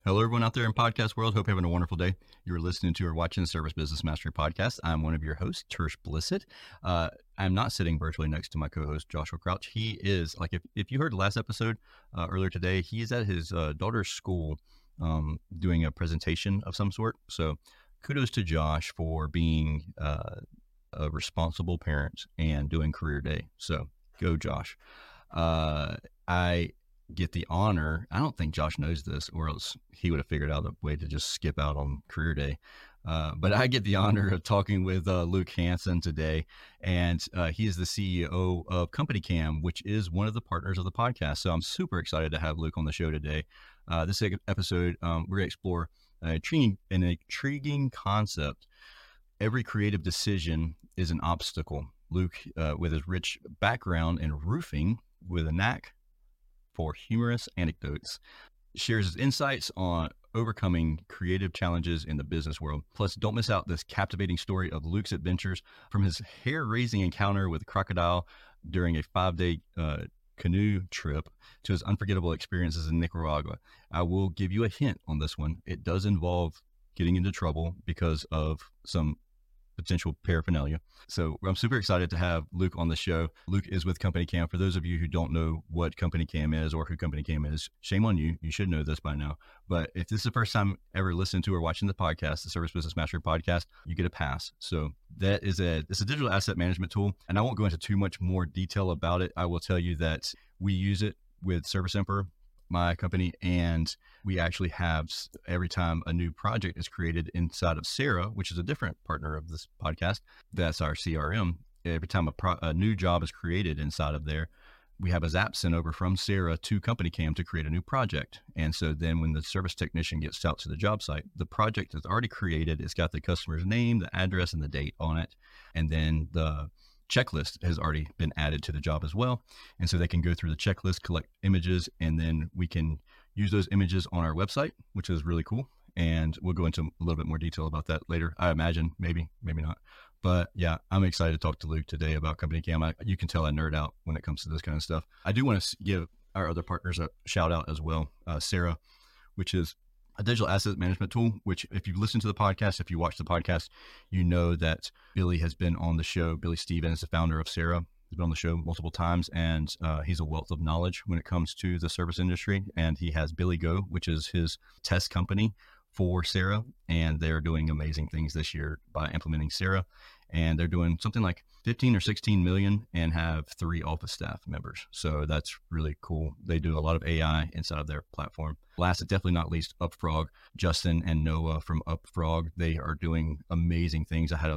Hello, everyone out there in podcast world. Hope you're having a wonderful day. You're listening to or watching the Service Business Mastery Podcast. I'm one of your hosts, Tersh Blissett. I'm not sitting virtually next to my co-host, Joshua Crouch. He is, like, if you heard the last episode earlier today, he is at his daughter's school doing a presentation of some sort. So kudos to Josh for being a responsible parent and doing career day. So go, Josh. I get the honor. I don't think Josh knows this, or else he would have figured out a way to just skip out on career day. But I get the honor of talking with Luke Hansen today, and he is the CEO of Company Cam, which is one of the partners of the podcast. So I'm super excited to have Luke on the show today. This episode, we're going to explore an intriguing concept. Every creative decision is an obstacle. Luke, with his rich background in roofing, with a knack for humorous anecdotes, shares his insights on overcoming creative challenges in the business world. Plus, don't miss out this captivating story of Luke's adventures, from his hair-raising encounter with a crocodile during a 5-day canoe trip to his unforgettable experiences in Nicaragua. I will give you a hint on this one. It does involve getting into trouble because of some potential paraphernalia. So I'm super excited to have Luke on the show. Luke is with Company Cam. For those of you who don't know what Company Cam is or who Company Cam is, shame on you. You should know this by now. But if this is the first time ever listening to or watching the podcast, the Service Business Mastery Podcast, you get a pass. So that is it's a digital asset management tool. And I won't go into too much more detail about it. I will tell you that we use it with Service Emperor, my company, and we actually have, every time a new project is created inside of Sarah, which is a different partner of this podcast, that's our CRM. Every time a new job is created inside of there, we have a zap sent over from Sarah to Company Cam to create a new project. And so then when the service technician gets out to the job site, the project is already created. It's got the customer's name, the address, and the date on it. And then the checklist has already been added to the job as well. And so they can go through the checklist, collect images, and then we can use those images on our website, which is really cool. And we'll go into a little bit more detail about that later, I imagine, maybe not. But yeah, I'm excited to talk to Luke today about Company Cam. You can tell I nerd out when it comes to this kind of stuff. I do want to give our other partners a shout out as well. Sarah, which is a digital asset management tool, which if you've listened to the podcast, if you watch the podcast, you know that Billy has been on the show. Billy Stevens, the founder of Sarah, has been on the show multiple times, and he's a wealth of knowledge when it comes to the service industry. And he has Billy Go, which is his test company for Sarah, and they're doing amazing things this year by implementing Sarah. And they're doing something like 15 or 16 million and have 3 office staff members. So that's really cool. They do a lot of AI inside of their platform. Last but definitely not least, UpFrog. Justin and Noah from UpFrog, they are doing amazing things. I had a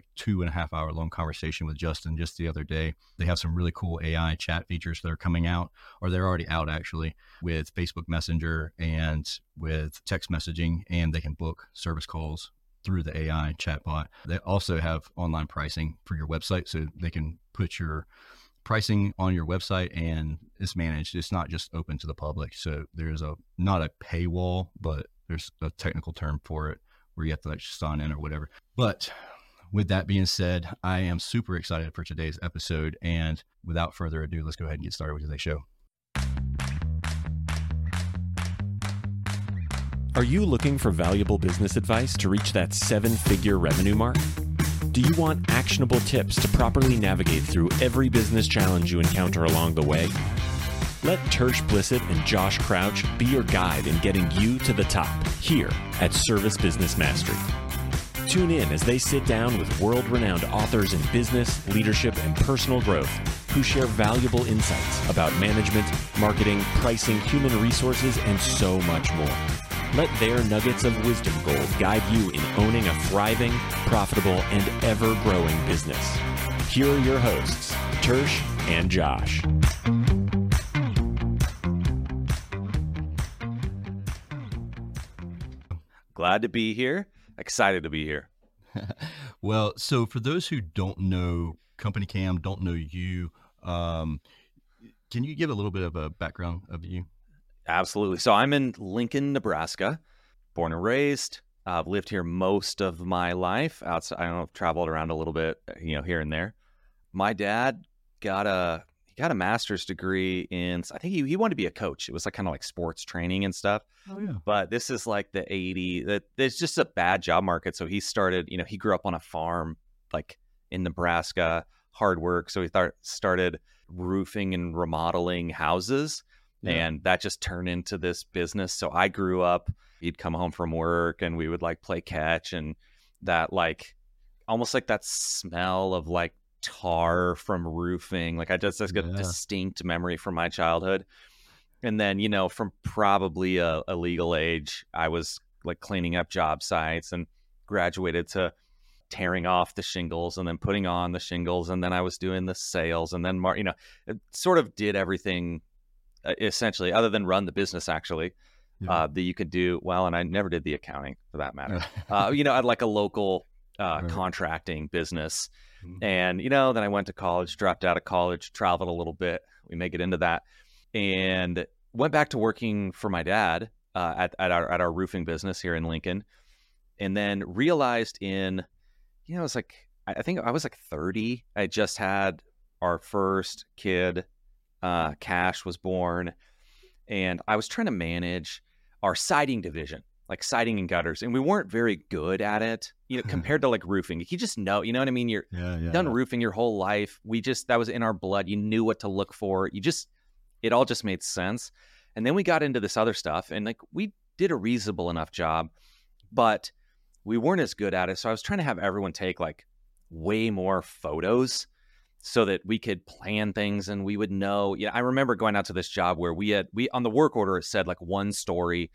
2.5 hour long conversation with Justin just the other day. They have some really cool AI chat features that are coming out, or they're already out actually, with Facebook Messenger and with text messaging, and they can book service calls through the AI chatbot. They also have online pricing for your website, so they can put your pricing on your website and it's managed. It's not just open to the public. So there's not a paywall, but there's a technical term for it where you have to sign in or whatever. But with that being said, I am super excited for today's episode. And without further ado, let's go ahead and get started with today's show. Are you looking for valuable business advice to reach that 7-figure revenue mark? Do you want actionable tips to properly navigate through every business challenge you encounter along the way? Let Tersh Blissett and Josh Crouch be your guide in getting you to the top here at Service Business Mastery. Tune in as they sit down with world-renowned authors in business, leadership, and personal growth who share valuable insights about management, marketing, pricing, human resources, and so much more. Let their nuggets of wisdom gold guide you in owning a thriving, profitable, and ever-growing business. Here are your hosts, Tersh and Josh. Glad to be here. Excited to be here. Well, so for those who don't know Company Cam, don't know you, can you give a little bit of a background of you? Absolutely. So I'm in Lincoln, Nebraska, born and raised. I've lived here most of my life. Outside, I've traveled around a little bit, here and there. My dad got a master's degree in, I think he wanted to be a coach. It was like kind of like sports training and stuff. Oh yeah. But this is like the 80s. That there's just a bad job market. So he started, he grew up on a farm like in Nebraska, hard work. So he started roofing and remodeling houses. Yeah. And that just turned into this business. So I grew up, he'd come home from work and we would like play catch, and that like almost like that smell of like tar from roofing. Like that's a distinct memory from my childhood. And then, from probably a legal age, I was like cleaning up job sites and graduated to tearing off the shingles and then putting on the shingles. And then I was doing the sales, and then, it sort of did everything essentially, other than run the business actually, that you could do well. And I never did the accounting for that matter. I had like a local contracting business. And, then I went to college, dropped out of college, traveled a little bit. We may get into that. And went back to working for my dad at our roofing business here in Lincoln. And then realized it was like, I think I was like 30. I just had our first kid. Cash was born. And I was trying to manage our siding division, like siding and gutters. And we weren't very good at it, compared to like roofing. You just know, you know what I mean? You're done roofing your whole life. That was in our blood. You knew what to look for. It all just made sense. And then we got into this other stuff, and like we did a reasonable enough job, but we weren't as good at it. So I was trying to have everyone take like way more photos so that we could plan things and we would know. I remember going out to this job where we on the work order, it said like 1 story,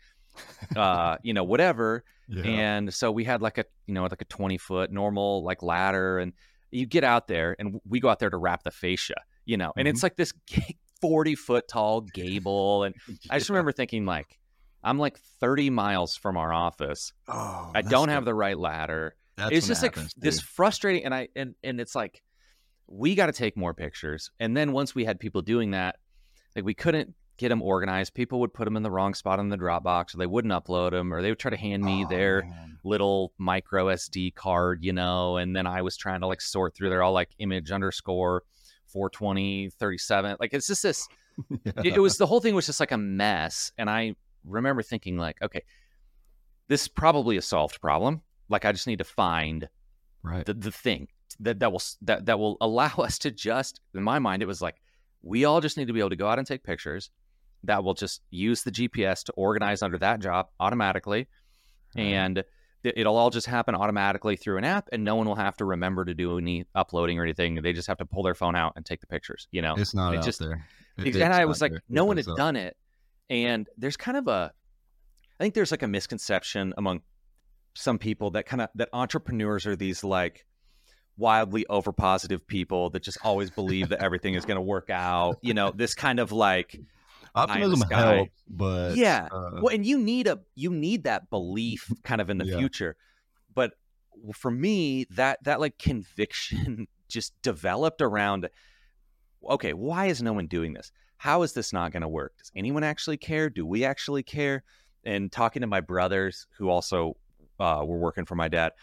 whatever. Yeah. And so we had like a 20-foot normal like ladder, and you get out there and we go out there to wrap the fascia, and it's like this 40-foot tall gable. And I just remember thinking like, I'm like 30 miles from our office. Oh, I don't have the right ladder. It's just like this frustrating. And it's like, we got to take more pictures. And then once we had people doing that, like we couldn't get them organized. People would put them in the wrong spot in the Dropbox, or they wouldn't upload them, or they would try to hand me their little micro SD card, and then I was trying to like sort through. They're all like image underscore 420 37. Like it's just this, it was, the whole thing was just like a mess. And I remember thinking like, okay, this is probably a solved problem. Like I just need to find the thing that will allow us to just, in my mind, it was like, we all just need to be able to go out and take pictures that will just use the GPS to organize under that job automatically. And it'll all just happen automatically through an app, and no one will have to remember to do any uploading or anything. They just have to pull their phone out and take the pictures, It's not out there. And I was like, no one had done it. And there's kind of I think there's like a misconception among some people that that entrepreneurs are these like wildly overpositive people that just always believe that everything is going to work out. This kind of like optimism helps, but well, and you need that belief kind of in the future. But for me, that like conviction just developed around, okay, why is no one doing this? How is this not going to work? Does anyone actually care? Do we actually care? And talking to my brothers who also were working for my dad,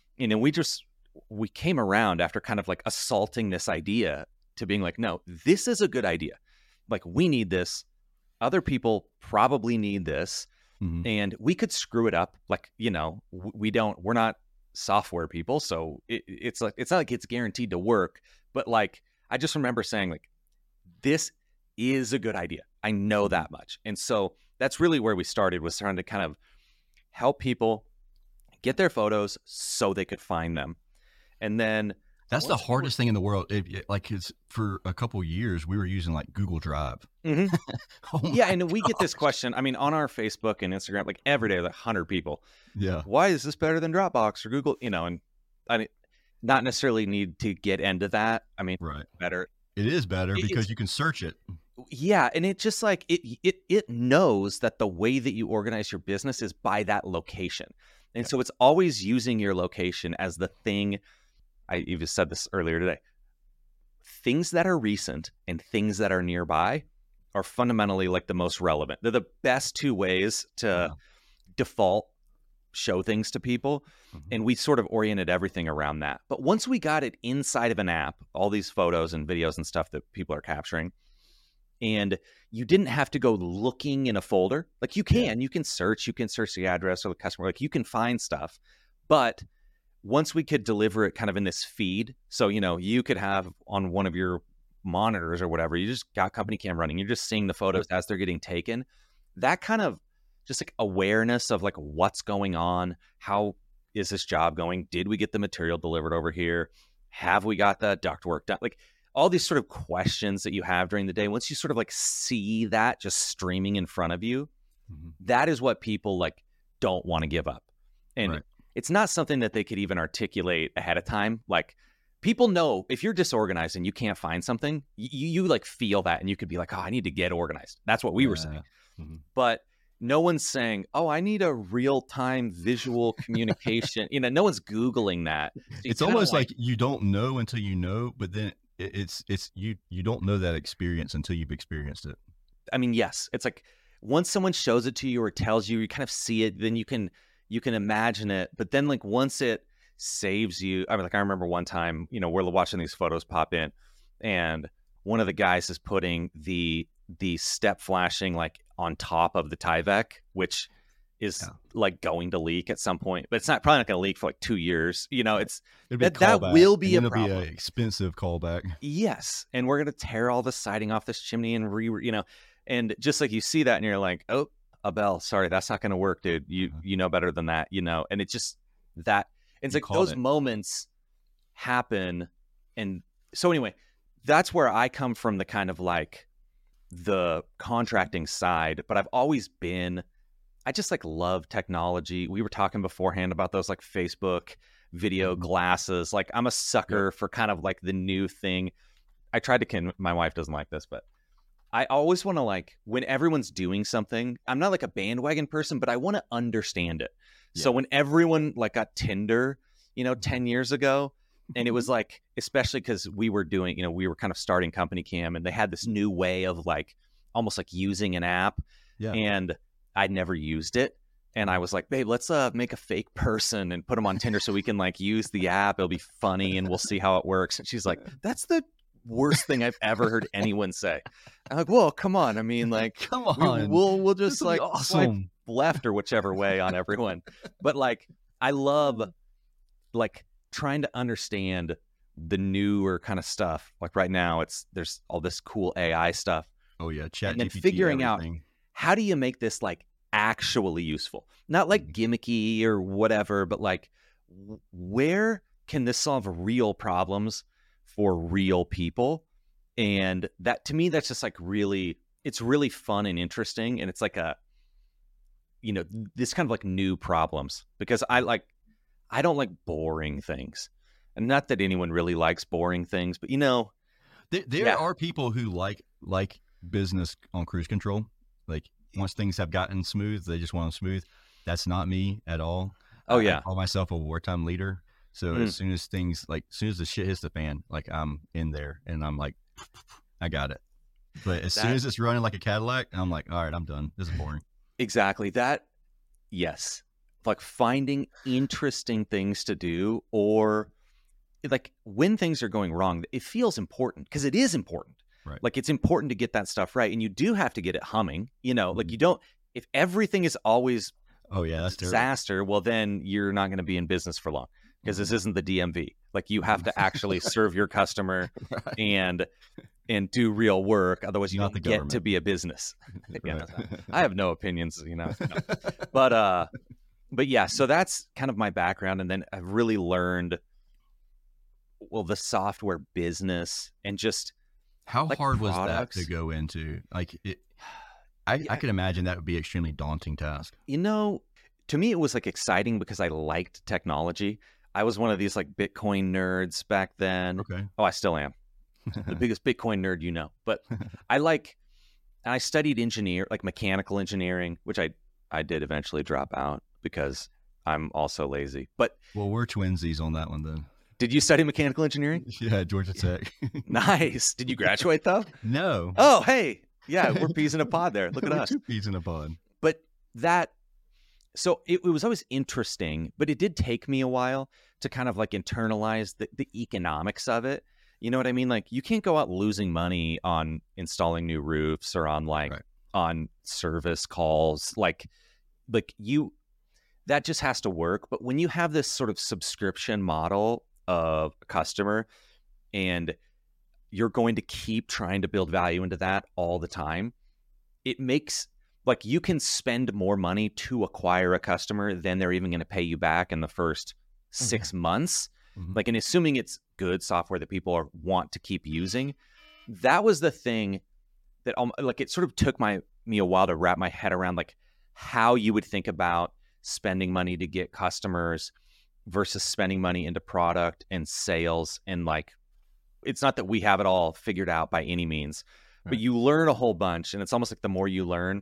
we came around after kind of like assaulting this idea to being like, no, this is a good idea. Like we need this. Other people probably need this. Mm-hmm. And we could screw it up. Like, we're not software people. So it's not like it's guaranteed to work. But like, I just remember saying like, this is a good idea. I know that much. And so that's really where we started, was trying to kind of help people get their photos so they could find them. And then that's the hardest thing in the world. It's for a couple of years, we were using like Google Drive. Mm-hmm. And we get this question. I mean, on our Facebook and Instagram, like every day, like 100 people. Yeah. Why is this better than Dropbox or Google? And I mean, not necessarily need to get into that. I mean, better. It is better because you can search it. Yeah. And it just like, it knows that the way that you organize your business is by that location. And so it's always using your location as the thing. I even said this earlier today. Things that are recent and things that are nearby are fundamentally like the most relevant. They're the best two ways to default show things to people. Mm-hmm. And we sort of oriented everything around that. But once we got it inside of an app, all these photos and videos and stuff that people are capturing, and you didn't have to go looking in a folder. Like you can search the address or the customer, like you can find stuff. But once we could deliver it kind of in this feed, so, you could have on one of your monitors or whatever, you just got company cam running, you're just seeing the photos as they're getting taken. That kind of just like awareness of like what's going on, how is this job going? Did we get the material delivered over here? Have we got the ductwork done? Like all these sort of questions that you have during the day, once you sort of like see that just streaming in front of you, that is what people like don't want to give up. And it's not something that they could even articulate ahead of time. Like people know if you're disorganized and you can't find something, you like feel that, and you could be like, oh, I need to get organized. That's what we were saying. But no one's saying, oh, I need a real-time visual communication. No one's Googling that. So it's almost like you don't know until you know, but then it's you don't know that experience until you've experienced it. I mean, yes. It's like once someone shows it to you or tells you, you kind of see it, then you can imagine it. But then like once it saves you, I mean, like I remember one time, we're watching these photos pop in, and one of the guys is putting the step flashing like on top of the Tyvek, which is like going to leak at some point, but it's probably not going to leak for like 2 years. It's that will be a problem. It'll be an expensive callback. Yes, and we're going to tear all the siding off this chimney and and just like you see that and you're like, oh, Abel, sorry, that's not going to work, dude. You know better than that, and it's just that. It's like those moments happen. And so anyway, that's where I come from, the kind of like the contracting side, but I've always been, I just like love technology. We were talking beforehand about those like Facebook video glasses. Like I'm a sucker for kind of like the new thing. I tried to my wife doesn't like this, but I always want to like, when everyone's doing something, I'm not like a bandwagon person, but I want to understand it. So when everyone like got Tinder, 10 years ago, and it was like, especially because we were doing, we were kind of starting Company Cam, and they had this new way of like almost like using an app, and I'd never used it. And I was like, babe, let's make a fake person and put them on Tinder so we can like use the app. It'll be funny and we'll see how it works. And she's like, that's the worst thing I've ever heard anyone say. I'm like, well, come on. I mean, like, come on, we'll just like awesome. Swipe left or whichever way on everyone. But like, I love like trying to understand the newer kind of stuff. Like right now, there's all this cool AI stuff. Oh yeah, ChatGPT, and then figuring everything. out how do you make this like actually useful, not like gimmicky or whatever, but like where can this solve real problems for real people? And that, to me, that's just like it's really fun and interesting. And it's like this kind of like new problems, because I don't like boring things, and not that anyone really likes boring things, but there are people who like business on cruise control. Like once things have gotten smooth, they just want them smooth. That's not me at all. Oh yeah. I call myself a wartime leader. So as soon as the shit hits the fan, like I'm in there and I'm like, I got it. But as soon as it's running like a Cadillac, I'm like, all right, I'm done. This is boring. Exactly. That. Yes. Like finding interesting things to do, or like when things are going wrong, it feels important, because it is important. Right. Like it's important to get that stuff right. And you do have to get it humming, like you don't, if everything is always that's disaster, well, then you're not going to be in business for long, because this isn't the DMV. Like you have to actually serve your customer and do real work. Otherwise you don't get to be a business. I have no opinions, but yeah, so that's kind of my background. And then I've really learned, the software business and just how like hard products. was that to go into? Like I can imagine that would be an extremely daunting task. To me, it was like exciting because I liked technology. I was one of these like Bitcoin nerds back then. Okay. Oh, I still am the biggest Bitcoin nerd, but I studied mechanical engineering, which I did eventually drop out because I'm also lazy. But we're twinsies on that one then. Did you study mechanical engineering? Yeah, Georgia Tech. Nice. Did you graduate though? No. Oh, hey. Yeah, we're peas in a pod there. Look at us. 2 peas in a pod. But that so it was always interesting, but it did take me a while to kind of like internalize the economics of it. You know what I mean? Like you can't go out losing money on installing new roofs or on like on service calls. Like you, that just has to work. But when you have this sort of subscription model of a customer and you're going to keep trying to build value into that all the time, it makes like you can spend more money to acquire a customer than they're even going to pay you back in the first 6 months. Like, and assuming it's good software that people want to keep using, that was the thing that like it sort of took me a while to wrap my head around, like how you would think about spending money to get customers versus spending money into product and sales. And like, it's not that we have it all figured out by any means, but you learn a whole bunch. And it's almost like the more you learn,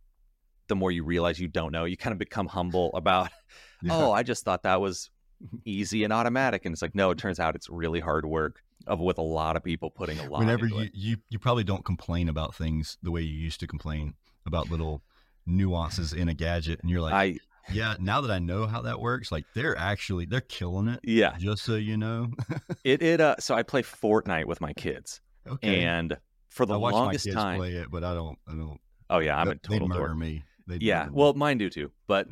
the more you realize you don't know. You kind of become humble about, oh, I just thought that was easy and automatic. And it's like, no, it turns out it's really hard work with a lot of people putting a lot Whenever into it. You probably don't complain about things the way you used to complain about little nuances in a gadget. And you're like, yeah, now that I know how that works, like they're killing it. Yeah. Just so you know. So I play Fortnite with my kids. Okay. And for the longest time, I watch my kids play it, but I don't. Oh yeah, I'm a total dork. murder Me. Well, mine do too. But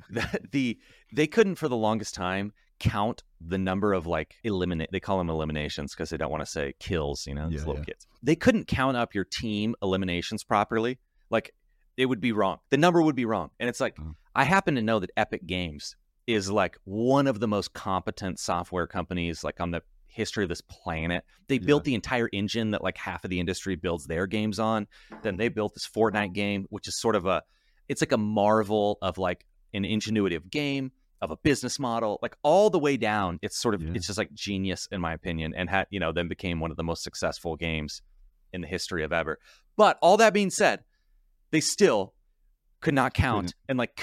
they couldn't for the longest time count the number of like they call them eliminations because they don't want to say kills, these little kids. They couldn't count up your team eliminations properly. Like it would be wrong. The number would be wrong. And it's like, I happen to know that Epic Games is like one of the most competent software companies like on the history of this planet. They built the entire engine that like half of the industry builds their games on. Then they built this Fortnite game, which is sort of it's like a marvel of like an ingenuity of game, of a business model, like all the way down. It's sort of, it's just like genius in my opinion, and then became one of the most successful games in the history of ever. But all that being said, they still could not count and like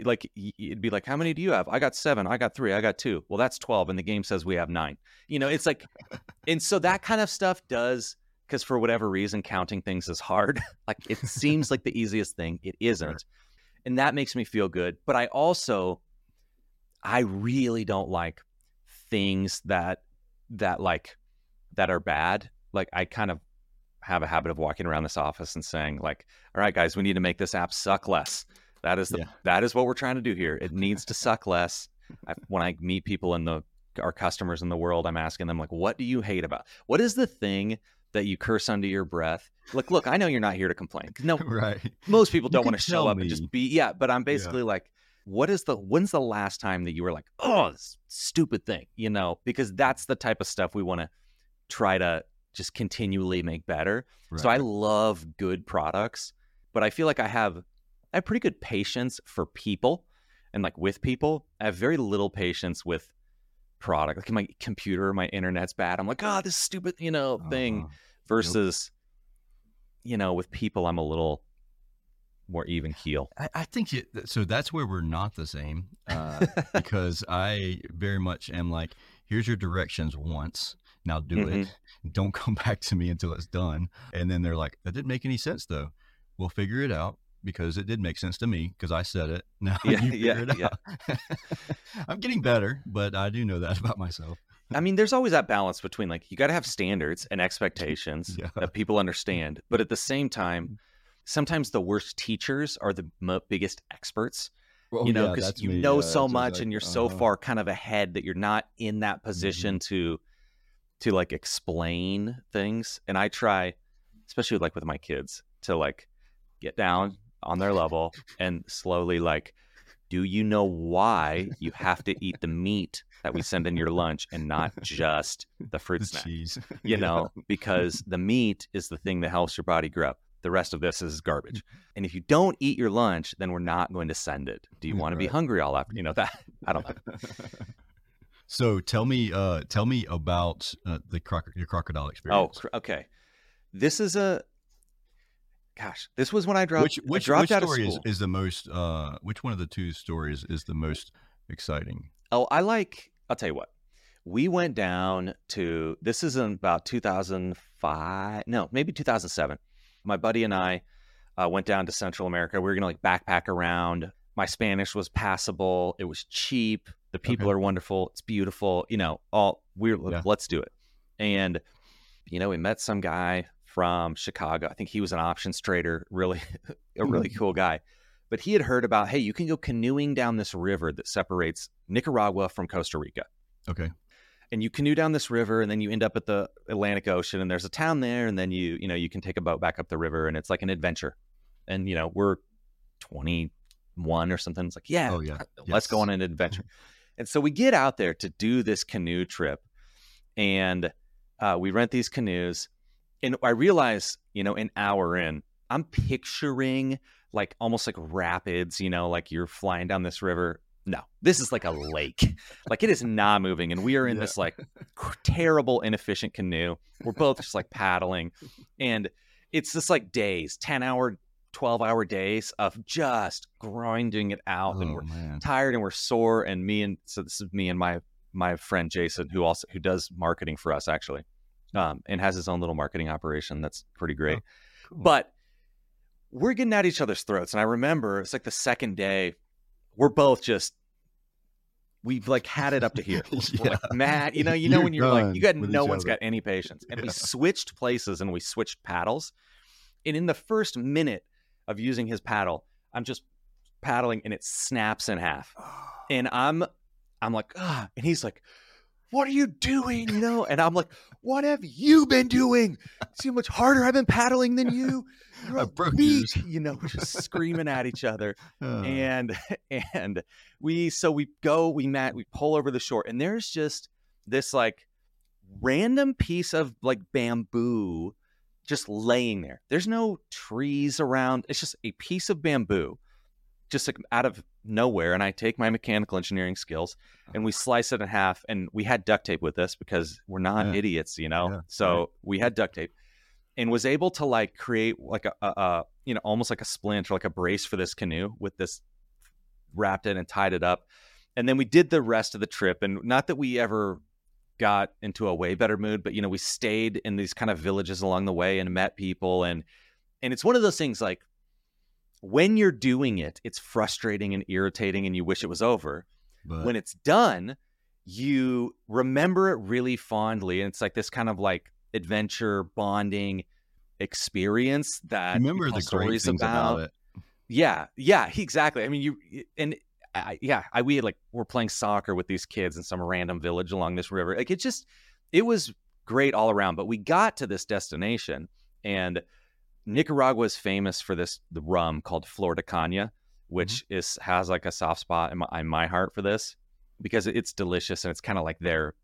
it'd be like, how many do you have? I got 7, I got 3, I got 2. Well, that's 12. And the game says we have 9, it's like, and so that kind of stuff does, because for whatever reason, counting things is hard. Like it seems like the easiest thing. It isn't. And that makes me feel good. But I really don't like things that are bad. Like I kind of have a habit of walking around this office and saying like, all right, guys, we need to make this app suck less. That is what we're trying to do here. It needs to suck less. When I meet people our customers in the world, I'm asking them like, what do you hate about? What is the thing that you curse under your breath? Like, look, I know you're not here to complain. No, right. Most people don't want to show up and just be, but I'm basically like, when's the last time that you were like, oh, this stupid thing, because that's the type of stuff we want to try to just continually make better. Right. So I love good products, but I feel like I have pretty good patience for people and like with people. I have very little patience with product. Like my computer, my internet's bad. I'm like, this stupid, thing versus, with people, I'm a little more even keel. I think so that's where we're not the same because I very much am like, here's your directions once. Now do it. Don't come back to me until it's done. And then they're like, that didn't make any sense though. We'll figure it out because it did make sense to me because I said it. Now you figure it out. I'm getting better, but I do know that about myself. I mean, there's always that balance between like, you got to have standards and expectations that people understand. But at the same time, sometimes the worst teachers are the biggest experts. Well, because so much and you're so far kind of ahead that you're not in that position to like explain things. And I try, especially like with my kids, to like get down on their level and slowly like, do you know why you have to eat the meat that we send in your lunch and not just the fruit snack? Cheese. Because the meat is the thing that helps your body grow. The rest of this is garbage. And if you don't eat your lunch, then we're not going to send it. Do you want to be hungry all after? That I don't know. So tell me about your crocodile experience. Oh, okay. This was when I dropped. Which out story of school. is the most? Which one of the two stories is the most exciting? Oh, I'll tell you what. We went down to. This is in about 2005. No, maybe 2007. My buddy and I went down to Central America. We were gonna like backpack around My Spanish was passable. It was cheap. The people Okay. are wonderful. It's beautiful. Let's do it. And, we met some guy from Chicago. I think he was an options trader, really, a really cool guy. But he had heard about, hey, you can go canoeing down this river that separates Nicaragua from Costa Rica. Okay. And you canoe down this river, and then you end up at the Atlantic Ocean, and there's a town there, and then you can take a boat back up the river, and it's like an adventure. And we're 21 or something. It's like, yeah, let's go on an adventure. And so we get out there to do this canoe trip, and we rent these canoes. And I realize, an hour in, I'm picturing like almost like rapids, like you're flying down this river. No, this is like a lake. Like, it is not moving. And we are in this like terrible, inefficient canoe. We're both just like paddling. And it's just like days, 10-hour, 12-hour days of just grinding it out. And we're tired and we're sore. And so this is me and my friend Jason, who does marketing for us, actually, and has his own little marketing operation. That's pretty great. Oh, cool. But we're getting at each other's throats. And I remember it's like the second day, we're both we've like had it up to here. We're like mad, when you're like, no one's got any patience. And we switched places and we switched paddles. And in the first minute of using his paddle, I'm just paddling and it snaps in half. And I'm like, and he's like, what are you doing? And I'm like, what have you been doing? See how much harder I've been paddling than you? You're a weak, we're just screaming at each other. And we pull over the shore, and there's just this like random piece of like bamboo just laying there. There's no trees around. It's just a piece of bamboo just like out of nowhere. And I take my mechanical engineering skills and we slice it in half, and we had duct tape with us because we're not idiots, so we had duct tape, and was able to like create like a almost like a splint or like a brace for this canoe with this, wrapped it and tied it up. And then we did the rest of the trip. And not that we ever got into a way better mood, but we stayed in these kind of villages along the way and met people. And it's one of those things, like, when you're doing it, it's frustrating and irritating and you wish it was over. But when it's done, you remember it really fondly. And it's like this kind of like adventure bonding experience that you remember the stories about it. Yeah, exactly. I mean, we're playing soccer with these kids in some random village along this river. Like, it was great all around. But we got to this destination, and Nicaragua is famous for the rum called Flor de Caña, which has like a soft spot in my heart for this, because it's delicious and it's kind of like their,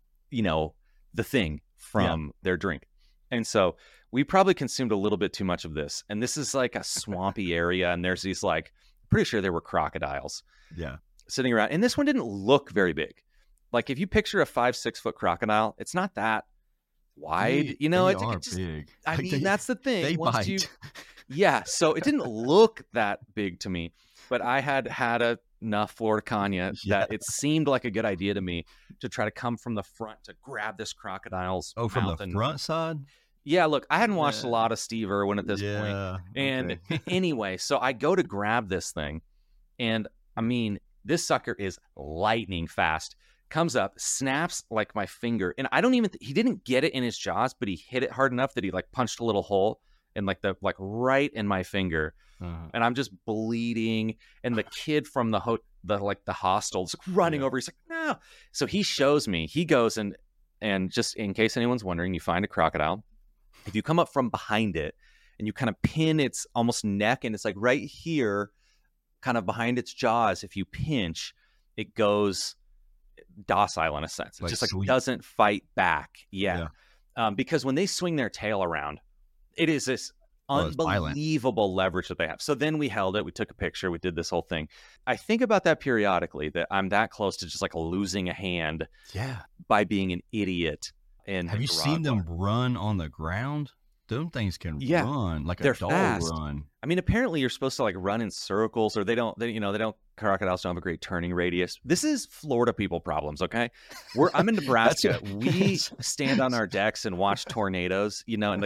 the thing from their drink. And so we probably consumed a little bit too much of this. And this is like a swampy area, and there's these like, pretty sure there were crocodiles sitting around. And this one didn't look very big. Like, if you picture a 5-6 foot crocodile, it's not that wide. They are big. I mean, that's the thing. They bite. So it didn't look that big to me, but I had enough Flor de Caña that it seemed like a good idea to me to try to come from the front to grab this crocodile's mouth. From the front side? Yeah, look, I hadn't watched a lot of Steve Irwin at this point. And anyway, so I go to grab this thing, and I mean, this sucker is lightning fast. Comes up, snaps like my finger, and he didn't get it in his jaws, but he hit it hard enough that he like punched a little hole in like right in my finger. And I'm just bleeding, and the kid from the hostel's running over. He's like, no. So he shows me. He goes and just in case anyone's wondering, you find a crocodile. If you come up from behind it and you kind of pin its almost neck, and it's like right here, kind of behind its jaws, if you pinch, it goes docile in a sense. It just like doesn't fight back. Because when they swing their tail around, it is this unbelievable leverage that they have. So then we held it, we took a picture, we did this whole thing. I think about that periodically, that I'm that close to just like losing a hand by being an idiot. And have you seen them run on the ground? Them things can run like a dog run. I mean, apparently you're supposed to like run in circles, or crocodiles don't have a great turning radius. This is Florida people problems, okay? I'm in Nebraska. We stand on our decks and watch tornadoes, and like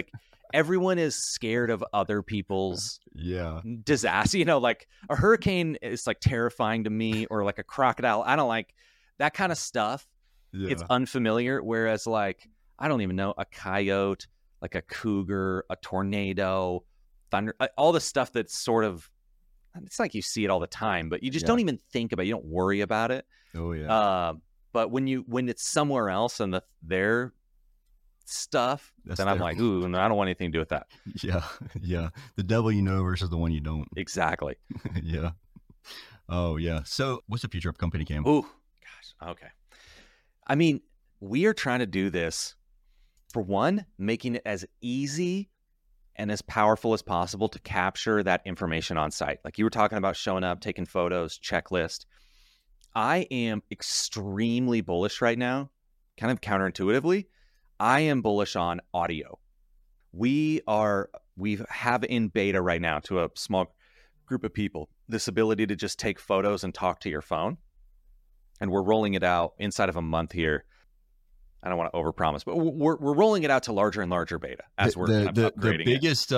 everyone is scared of other people's Yeah. disaster. Like a hurricane is like terrifying to me, or like a crocodile. I don't like that kind of stuff. Yeah. It's unfamiliar. Whereas like, I don't even know, a coyote, like a cougar, a tornado, thunder, all the stuff that's sort of, it's like you see it all the time, but you just don't even think about it. You don't worry about it. Oh yeah. But when it's somewhere else and their stuff, then I'm like, ooh, and I don't want anything to do with that. Yeah. Yeah. The devil you know versus the one you don't. Exactly. Yeah. Oh yeah. So what's the future of Company Cam? Ooh, gosh. Okay. I mean, we are trying to do this, for one, making it as easy and as powerful as possible to capture that information on site. Like you were talking about showing up, taking photos, checklist. I am extremely bullish right now, kind of counterintuitively. I am bullish on audio. We have in beta right now to a small group of people this ability to just take photos and talk to your phone. And we're rolling it out inside of a month here. I don't want to overpromise, but we're rolling it out to larger and larger beta as we're kind of upgrading the biggest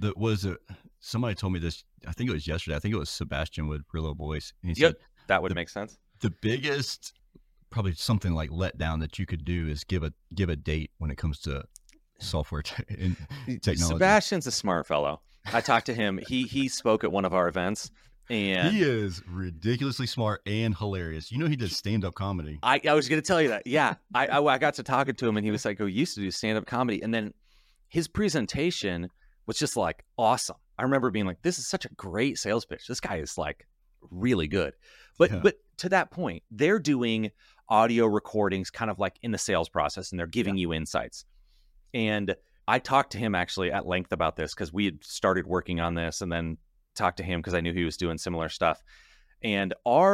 somebody told me this, I think it was yesterday. I think it was Sebastian with Brillo Voice. And he said, that would make sense. The biggest, probably something like letdown that you could do is give a date when it comes to software and technology. Sebastian's a smart fellow. I talked to him. He spoke at one of our events. And he is ridiculously smart and hilarious. He does stand-up comedy. I was going to tell you that. Yeah. I got to talking to him and he was like, oh, he used to do stand-up comedy. And then his presentation was just like awesome. I remember being like, this is such a great sales pitch. This guy is like really good. But to that point, they're doing audio recordings kind of like in the sales process, and they're giving you insights. And I talked to him actually at length about this because we had started working on this, and then talked to him because I knew he was doing similar stuff. And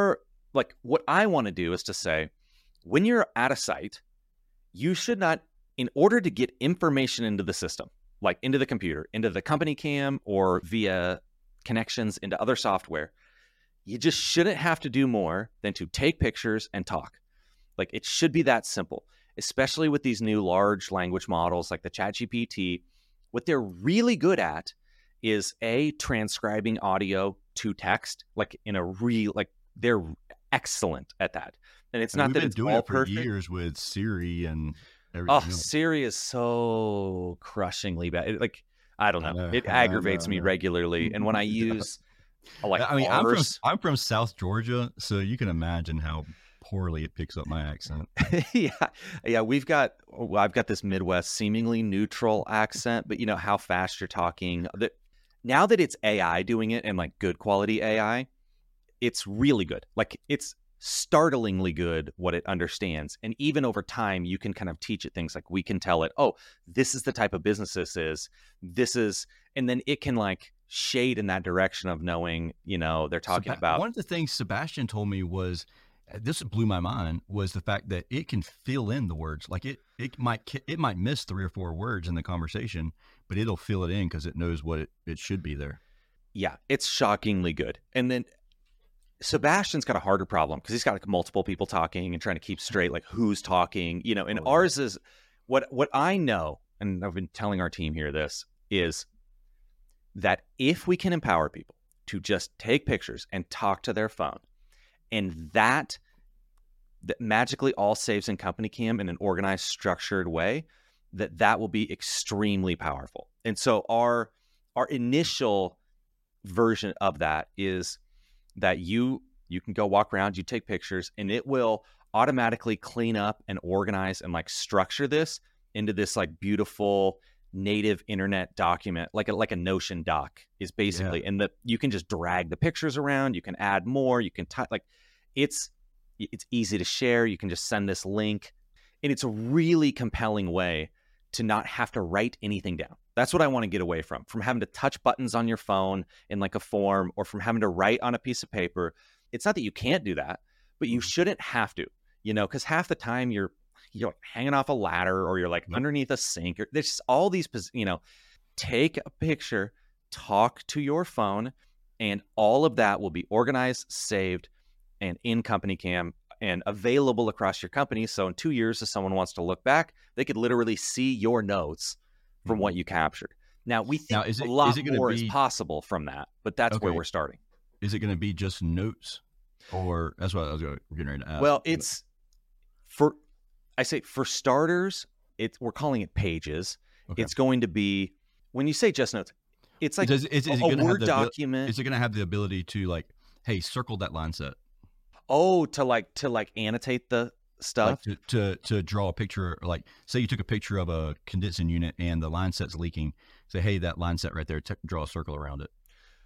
what I want to do is to say, when you're at a site, you should not, in order to get information into the system, like into the computer, into the company cam, or via connections into other software, you just shouldn't have to do more than to take pictures and talk. Like it should be that simple, especially with these new large language models like the ChatGPT. What they're really good at is transcribing audio to text, like they're excellent at that. And it's not that it's all perfect. We've been doing it for years with Siri and everything. Oh, Siri is so crushingly bad. I don't know. It aggravates me regularly. And when I use I'm from South Georgia, so you can imagine how poorly it picks up my accent. Yeah. I've got this Midwest seemingly neutral accent, but how fast you're talking. Now that it's AI doing it, and like good quality AI, it's really good. Like it's startlingly good what it understands. And even over time, you can kind of teach it things like we can tell it, oh, this is the type of business this is, and then it can like shade in that direction of knowing, they're talking about. One of the things Sebastian told me was, this blew my mind, was the fact that it can fill in the words. Like it might miss 3 or 4 words in the conversation, but it'll fill it in because it knows what it should be there. Yeah, it's shockingly good. And then Sebastian's got a harder problem because he's got like multiple people talking and trying to keep straight like who's talking, and ours is what I know, and I've been telling our team here this, is that if we can empower people to just take pictures and talk to their phone, and that magically all saves in Company Cam in an organized, structured way, that will be extremely powerful. And so our initial version of that is that you can go walk around, you take pictures, and it will automatically clean up and organize and like structure this into this like beautiful native internet document, like a Notion doc is basically, and you can just drag the pictures around, you can add more, you can type, like it's easy to share. You can just send this link, and it's a really compelling way to not have to write anything down. That's what I want to get away from having to touch buttons on your phone in like a form, or from having to write on a piece of paper. It's not that you can't do that, but you shouldn't have to, because half the time you're like hanging off a ladder, or you're like underneath a sink, or there's just all these, take a picture, talk to your phone, and all of that will be organized, saved, and in Company Cam and available across your company. So in 2 years, if someone wants to look back, they could literally see your notes from what you captured. Now, we think Now, is a it lot gonna more is be possible from that, but that's where okay? we're starting. Is it going to be just notes, or that's what I was getting ready to ask? Well, it's for starters, we're calling it pages. Okay. It's going to be, when you say just notes, it's like is it a gonna have Word the document. Is it going to have the ability to like, hey, circle that line set? Oh, to annotate the stuff. Like to draw a picture, like say you took a picture of a condensing unit and the line set's leaking. Say, hey, that line set right there, draw a circle around it.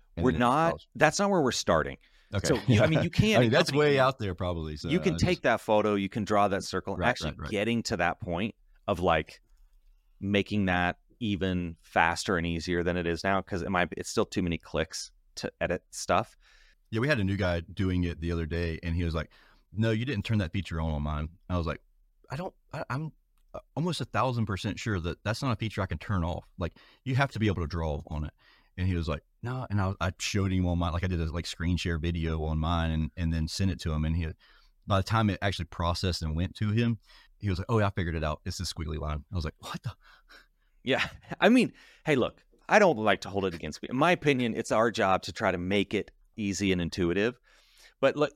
That's not where we're starting. Okay. So, you can. I mean, that's way out there probably. So you can take that photo, you can draw that circle. Right, Actually, right. getting to that point of like making that even faster and easier than it is now, because it's still too many clicks to edit stuff. Yeah, we had a new guy doing it the other day, and he was like, "No, you didn't turn that feature on mine." I was like, I'm almost 1,000% sure that that's not a feature I can turn off. Like, you have to be able to draw on it. And he was like, no. And I showed him on mine, like I did a like screen share video on mine and then sent it to him. And by the time it actually processed and went to him, he was like, oh, yeah, I figured it out. It's this squiggly line. I was like, what the? Yeah. I mean, hey, look, I don't like to hold it against me. In my opinion, it's our job to try to make it easy and intuitive. But look,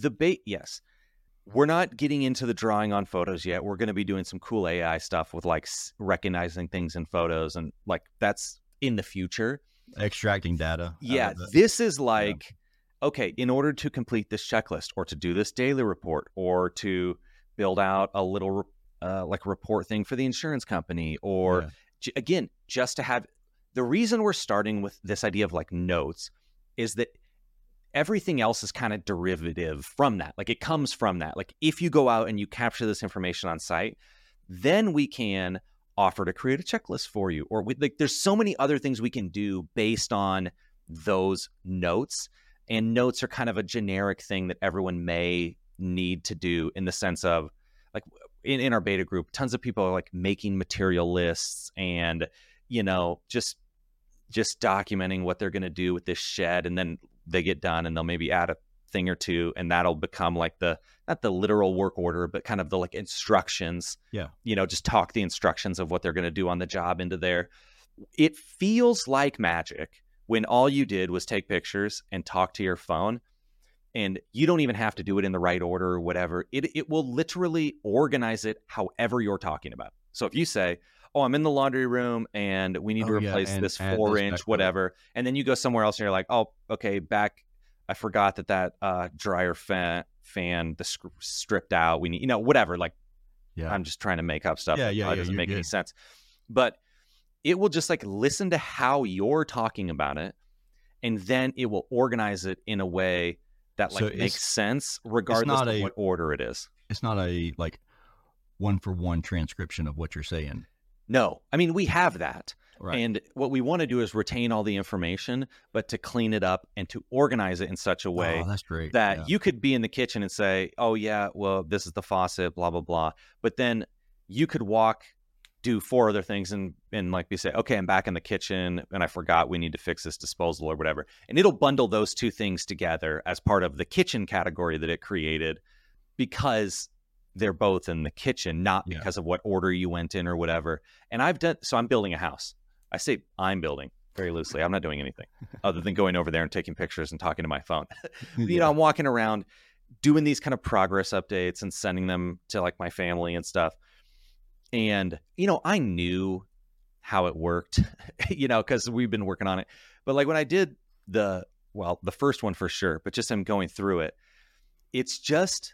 yes, we're not getting into the drawing on photos yet. We're going to be doing some cool AI stuff with like recognizing things in photos, and like that's in the future. Extracting data. Yeah, this is like, okay, in order to complete this checklist or to do this daily report or to build out a little like report thing for the insurance company, or again, just to have, the reason we're starting with this idea of like notes is that everything else is kind of derivative from that. Like it comes from that. Like if you go out and you capture this information on site, then we can offer to create a checklist for you, or there's so many other things we can do based on those notes. And notes are kind of a generic thing that everyone may need to do, in the sense of like in our beta group, tons of people are like making material lists and, just documenting what they're going to do with this shed. And then they get done and they'll maybe add a thing or two, and that'll become like not the literal work order, but kind of the like instructions. Yeah. Just talk the instructions of what they're going to do on the job into there. It feels like magic when all you did was take pictures and talk to your phone, and you don't even have to do it in the right order or whatever. It will literally organize it however you're talking about. So if you say, oh, I'm in the laundry room and we need to replace this 4-inch whatever, and then you go somewhere else and you're like, oh, okay, I forgot that dryer fan, the stripped out. We need, whatever. Like, I'm just trying to make up stuff. It doesn't make any sense. But it will just like listen to how you're talking about it, and then it will organize it in a way that like makes sense regardless of what order it is. It's not a like 1-for-1 transcription of what you're saying. No, I mean, we have that. Right. And what we want to do is retain all the information, but to clean it up and to organize it in such a way that's great. that you could be in the kitchen and say, oh yeah, well, this is the faucet, blah, blah, blah. But then you could do 4 other things and like we say, okay, I'm back in the kitchen and I forgot we need to fix this disposal or whatever. And it'll bundle those 2 things together as part of the kitchen category that it created, because they're both in the kitchen, not because of what order you went in or whatever. And I'm building a house. I say I'm building very loosely. I'm not doing anything other than going over there and taking pictures and talking to my phone. I'm walking around doing these kind of progress updates and sending them to like my family and stuff. And, I knew how it worked, because we've been working on it. But like when I did the first one for sure, but just I'm going through it, it's just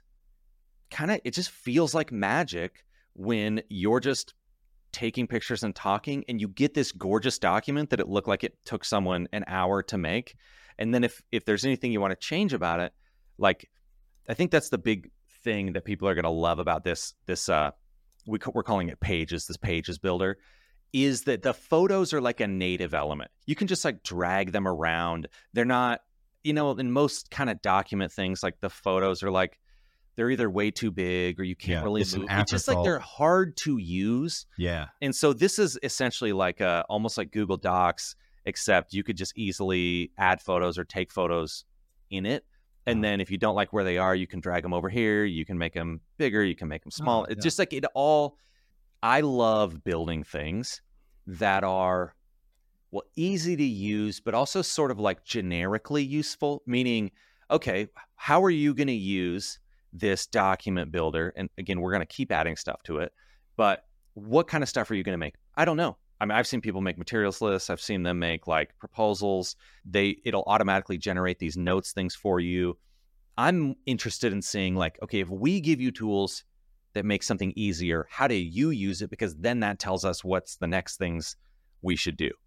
it just feels like magic when you're just taking pictures and talking, and you get this gorgeous document that it looked like it took someone an hour to make. And then if there's anything you want to change about it, like, I think that's the big thing that people are going to love about this we're calling it Pages, this Pages builder, is that the photos are like a native element. You can just like drag them around. They're not, in most kind of document things, like the photos are like, they're either way too big or you can't really move. It's just like they're hard to use. Yeah. And so this is essentially like almost like Google Docs, except you could just easily add photos or take photos in it. And then if you don't like where they are, you can drag them over here. You can make them bigger. You can make them small. It's just like I love building things that are well, easy to use, but also sort of like generically useful, meaning, okay, how are you going to use this document builder? And again, we're going to keep adding stuff to it, but what kind of stuff are you going to make? I don't know. I mean, I've seen people make materials lists. I've seen them make like proposals. It'll automatically generate these notes things for you. I'm interested in seeing like, okay, if we give you tools that make something easier, how do you use it? Because then that tells us what's the next things we should do.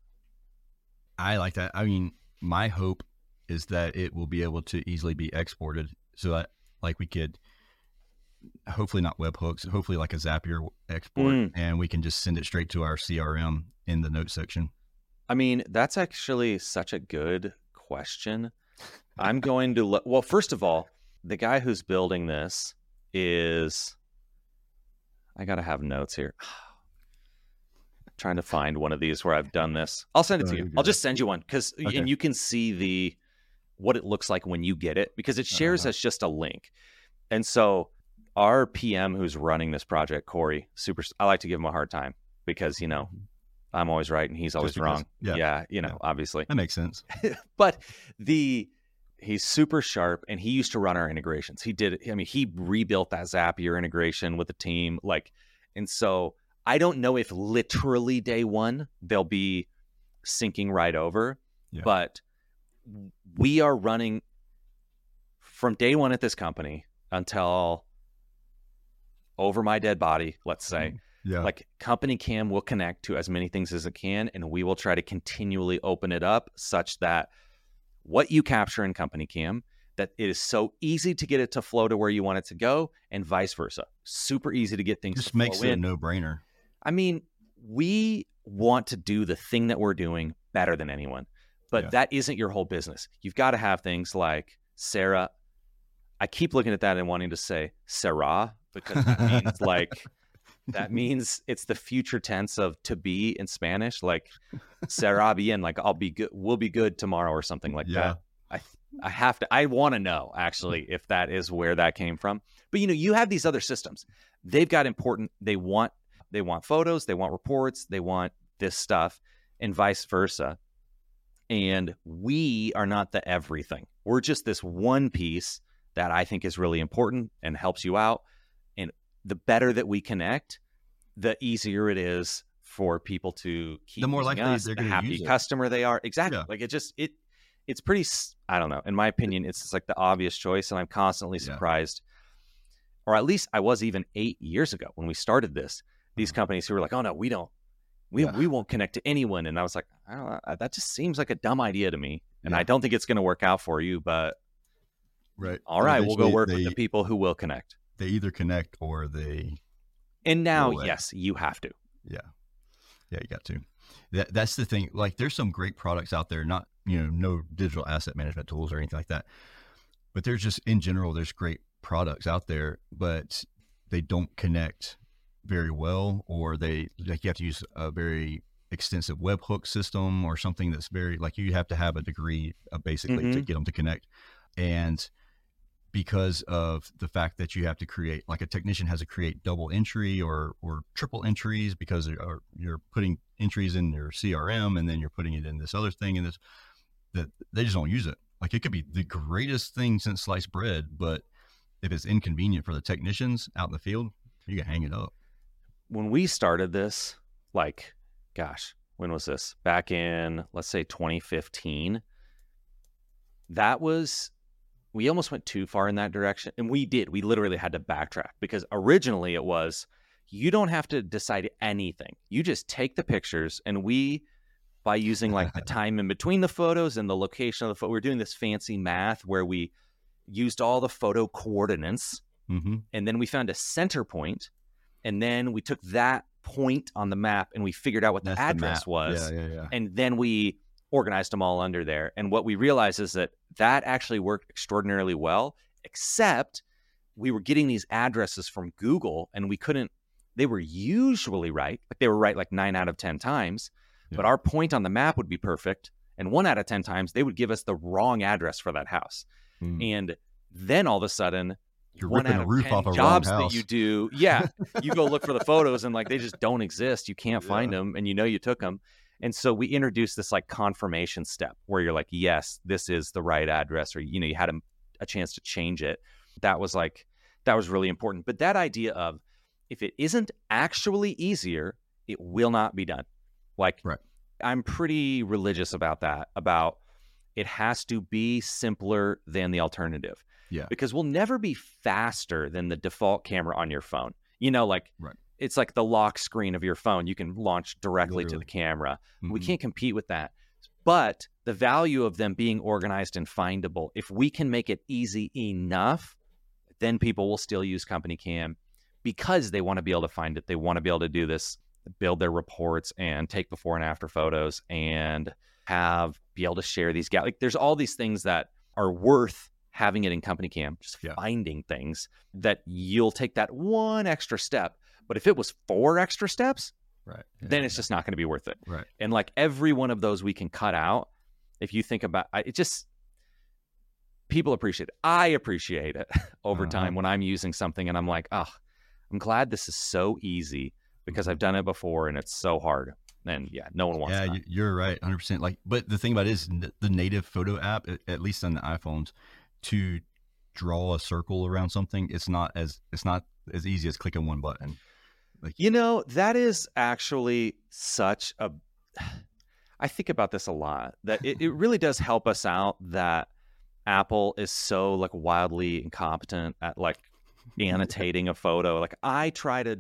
I like that. I mean, my hope is that it will be able to easily be exported so that like we could hopefully not webhooks, hopefully like a Zapier export, and we can just send it straight to our CRM in the notes section. I mean, that's actually such a good question. I'm going to look. Well, first of all, the guy who's building this is, I got to have notes here. Trying to find one of these where I've done this. I'll send it to you. I'll just send you one because, and you can see what it looks like when you get it, because it shares as just a link. And so our PM who's running this project, Corey, I like to give him a hard time because, I'm always right and he's always wrong. Yeah. Obviously. That makes sense. But he's super sharp and he used to run our integrations. He rebuilt that Zapier integration with the team. And so I don't know if literally day one they'll be syncing right over, but we are running from day one at this company until over my dead body, let's say. Like Company Cam will connect to as many things as it can, and we will try to continually open it up such that what you capture in Company Cam, that it is so easy to get it to flow to where you want it to go, and vice versa. Super easy to get things just to flow makes it a no-brainer. I mean, we want to do the thing that we're doing better than anyone, but that isn't your whole business. You've got to have things like Sarah. I keep looking at that and wanting to say Sarah, because that means that means it's the future tense of to be in Spanish, like Sarah bien, like I'll be good, we'll be good tomorrow or something like that. I want to know actually if that is where that came from. But you have these other systems. They've got they want photos, they want reports, they want this stuff, and vice versa. And we are not the everything. We're just this one piece that I think is really important and helps you out. And the better that we connect, the easier it is for people to keep the more likely us, they're the going to happy use customer they are. Exactly. It's pretty, I don't know. In my opinion, it's just like the obvious choice. And I'm constantly surprised, or at least I was even 8 years ago when we started this, these companies who were like, oh no, we won't connect to anyone. And I was like, I don't know, that just seems like a dumb idea to me. And I don't think it's going to work out for you, but all right, we'll go work with the people who will connect. They either connect or they. And now, yes, you have to. Yeah, you got to. That's the thing. Like, there's some great products out there, not, no digital asset management tools or anything like that. But there's just, in general, there's great products out there, but they don't connect very well, or you have to use a very extensive webhook system or something that's very, like, you have to have a degree basically to get them to connect. And because of the fact that you have to create, like a technician has to create double entry or triple entries because you're putting entries in your CRM and then you're putting it in this other thing, and that they just don't use it. Like, it could be the greatest thing since sliced bread, but if it's inconvenient for the technicians out in the field, you can hang it up. When we started this, when was this? Back in, let's say 2015, we almost went too far in that direction. And we literally had to backtrack, because originally it was, you don't have to decide anything. You just take the pictures, and by using like the time in between the photos and the location of the photo, we're doing this fancy math where we used all the photo coordinates, and then we found a center point, and then we took that point on the map and we figured out what the address was. And then we organized them all under there. And what we realized is that actually worked extraordinarily well, except we were getting these addresses from Google, and they were usually right. Like, they were right like 9 out of 10 times, but our point on the map would be perfect. And 1 out of 10 times they would give us the wrong address for that house. And then all of a sudden, you're ripping a roof off a jobs wrong house. That you do. Yeah. You go look for the photos and like, they just don't exist. You can't find them, and you took them. And so we introduced this like confirmation step where you're like, yes, this is the right address, or, you had a chance to change it. That was really important. But that idea of, if it isn't actually easier, it will not be done. Like, Right. I'm pretty religious about that, about it has to be simpler than the alternative. Yeah. Because we'll never be faster than the default camera on your phone. Like, Right. it's like the lock screen of your phone. You can launch directly to the camera. We Mhm. can't compete with that. But the value of them being organized and findable, if we can make it easy enough, then people will still use Company Cam because they want to be able to find it. They want to be able to do this, build their reports and take before and after photos and be able to share these gaps. Like, there's all these things that are worth having it in Company Cam, just finding things that you'll take that one extra step. But if it was 4 extra steps, Right. then it's just not going to be worth it. Right. And like, every one of those we can cut out. If you think about it, people appreciate it. I appreciate it over time when I'm using something and I'm like, oh, I'm glad this is so easy because I've done it before and it's so hard. And no one wants that. Yeah, you're right, 100%. Like, but the thing about it is the native photo app, at least on the iPhones, to draw a circle around something, it's not as easy as clicking one button. Like, that is actually such a. I think about this a lot. That it really does help us out that Apple is so like wildly incompetent at like annotating a photo. Like, I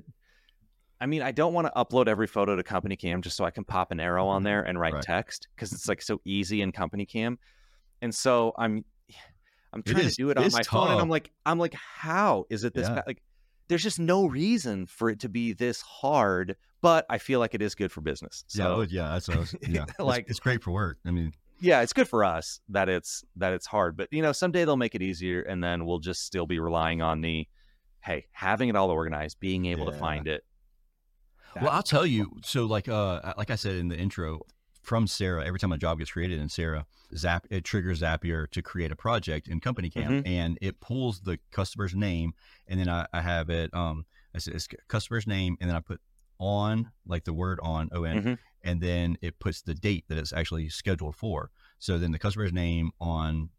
don't want to upload every photo to Company Cam just so I can pop an arrow on there and write text, because it's like so easy in Company Cam. And so I'm trying to do it on my phone, and I'm like, how is it this bad? Like, there's just no reason for it to be this hard, but I feel like it is good for business. So that's what I was, like, it's great for work. I mean, yeah, it's good for us that it's hard, but someday they'll make it easier, and then we'll just still be relying on having it all organized, being able to find it. Well, I'll tell you. So like I said in the intro, from Sarah, every time a job gets created in Sarah, it triggers Zapier to create a project in Company Cam, and it pulls the customer's name, and then I have it. I said it's customer's name, and then I put on, like the word on, ON, and then it puts the date that it's actually scheduled for. So then the customer's name on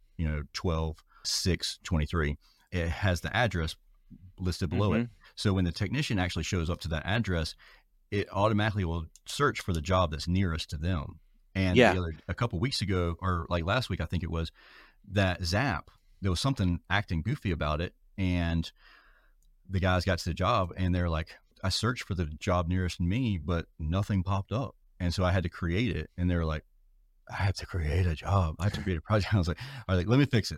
12/6/23, it has the address listed below it. So when the technician actually shows up to that address, it automatically will search for the job that's nearest to them. And a couple of weeks ago, or like last week, I think it was, that Zap, there was something acting goofy about it. And the guys got to the job and they're like, I searched for the job nearest to me, but nothing popped up. And so I had to create it. And they were like, I have to create a job. I have to create a project. I was like, all right, let me fix it.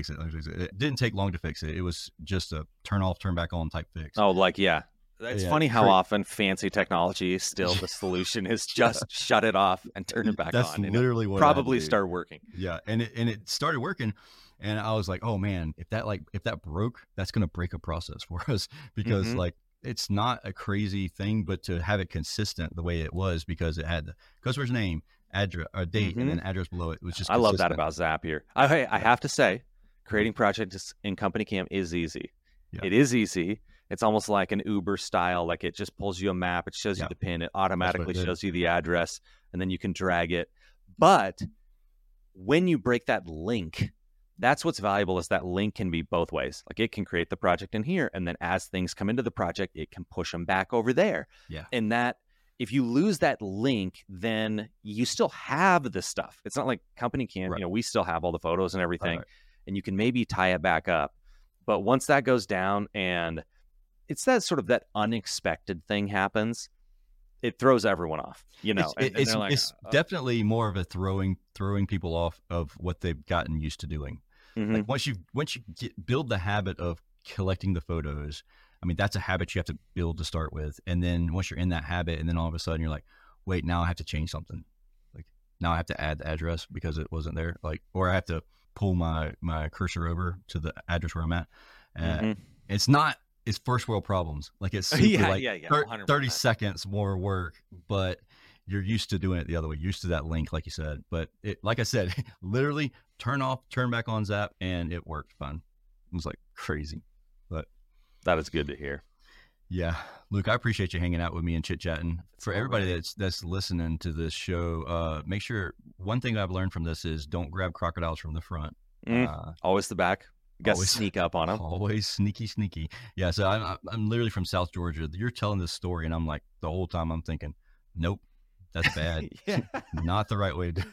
It didn't take long to fix it. It was just a turn off, turn back on type fix. Oh, like, It's funny how often fancy technology still the solution is just shut it off and turn it back That's on. That's literally what probably start working. Yeah, and it started working, and I was like, oh man, if that broke, that's gonna break a process for us, because like, it's not a crazy thing, but to have it consistent the way it was, because it had the customer's name, address, or date, and then address below it. It was just consistent. I love that about Zapier. I have to say, creating projects in Company Cam is easy. Yeah. It is easy. It's almost like an Uber style. Like, it just pulls you a map. It shows you the pin. It automatically shows you the address, and then you can drag it. But when you break that link, that's what's valuable, is that link can be both ways. Like, it can create the project in here, and then as things come into the project, it can push them back over there. Yeah. And that, if you lose that link, then you still have the stuff. It's not like Company Cam, we still have all the photos and everything, and you can maybe tie it back up. But once that goes down, and it's that sort of that unexpected thing happens, it throws everyone off, It's definitely more of a throwing people off of what they've gotten used to doing. Like, once you build the habit of collecting the photos, I mean, that's a habit you have to build to start with. And then once you're in that habit, and then all of a sudden you're like, wait, now I have to change something. Like, now I have to add the address because it wasn't there. Like, or I have to pull my cursor over to the address where I'm at. It's first world problems. Like, it's simply 30 seconds more work, but you're used to doing it the other way. You're used to that link, like you said. But like I said, literally turn off, turn back on Zap, and it worked fine. It was like crazy. But that is good to hear. Yeah. Luke, I appreciate you hanging out with me and chit-chatting. For all everybody right. that's listening to this show, make sure one thing I've learned from this is don't grab crocodiles from the front. Always the back. You got to Always- sneak up on them. Always sneaky. Yeah, so I'm literally from South Georgia. You're telling this story, and I'm like, the whole time I'm thinking, nope, that's bad. Yeah. Not the right way to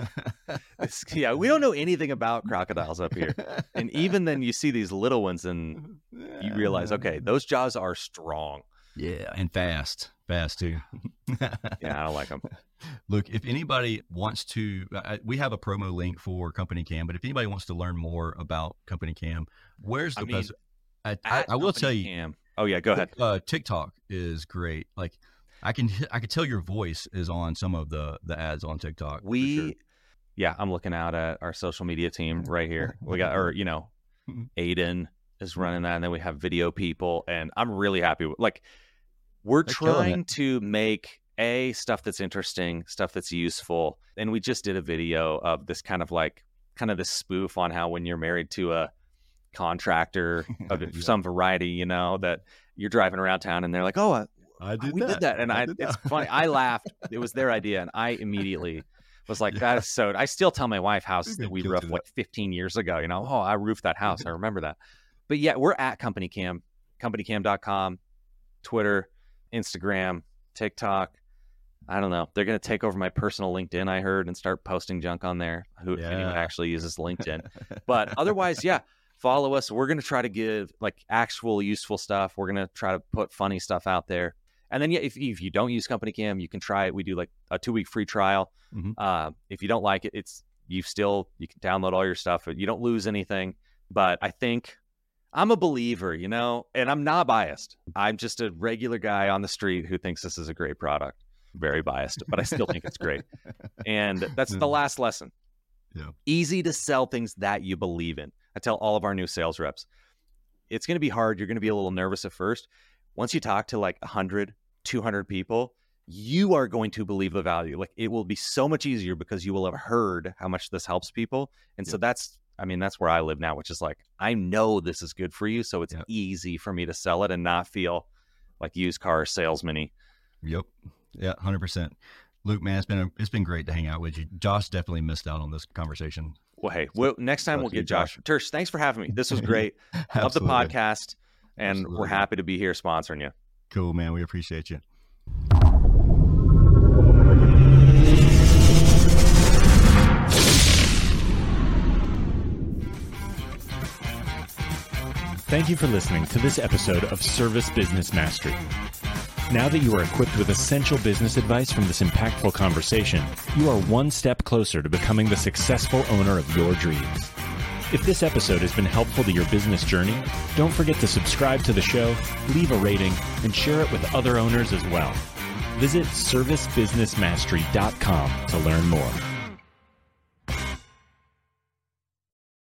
Yeah, we don't know anything about crocodiles up here. And even then you see these little ones and you realize, okay, those jaws are strong. Yeah, and fast too. Yeah, I don't like them. Look, if anybody wants to, we have a promo link for Company Cam, but if anybody wants to learn more about Company Cam, where's the best? I will tell you. Cam. Oh yeah, go ahead. TikTok is great. Like I can tell your voice is on some of the ads on TikTok. for sure. Yeah, I'm looking out at our social media team right here. We got, Aiden is running that, and then we have video people, and I'm really happy with, like, we're They're killing trying it. to make stuff that's interesting, stuff that's useful. And we just did a video of this kind of this spoof on how when you're married to a contractor of Yeah. some variety, that you're driving around town and they're like, oh, we did that. And it's funny. I laughed. It was their idea. And I immediately was like, Yeah. that is so, I still tell my wife house We've that been we guilty roofed of like 15 years ago, oh, I roofed that house. I remember that. But yeah, we're at Company Cam, companycam.com, Twitter, Instagram, TikTok. I don't know. They're going to take over my personal LinkedIn, I heard, and start posting junk on there. If anyone Yeah. actually uses LinkedIn. But otherwise, yeah, follow us. We're going to try to give like actual useful stuff. We're going to try to put funny stuff out there. And then, yeah, if you don't use Company Cam, you can try it. We do like a 2-week free trial. Mhm. If you don't like it, you can download all your stuff. You don't lose anything. But I think I'm a believer, and I'm not biased. I'm just a regular guy on the street who thinks this is a great product. Very biased, but I still think it's great. And that's the last lesson. Yeah. Easy to sell things that you believe in. I tell all of our new sales reps, it's going to be hard. You're going to be a little nervous at first. Once you talk to like 100, 200 people, you are going to believe the value. Like it will be so much easier because you will have heard how much this helps people. And so that's where I live now, which is like, I know this is good for you. So it's easy for me to sell it and not feel like used car salesman-y. Yep. Yeah, 100%. Luke, man, it's been great to hang out with you. Josh definitely missed out on this conversation. Well, hey, next time we'll get Josh. Tersh, thanks for having me. This was great. Love the Absolutely. podcast, and Absolutely. we're happy to be here sponsoring you. Cool, man. We appreciate you. Thank you for listening to this episode of Service Business Mastery. Now that you are equipped with essential business advice from this impactful conversation, you are one step closer to becoming the successful owner of your dreams. If this episode has been helpful to your business journey, don't forget to subscribe to the show, leave a rating, and share it with other owners as well. Visit servicebusinessmastery.com to learn more.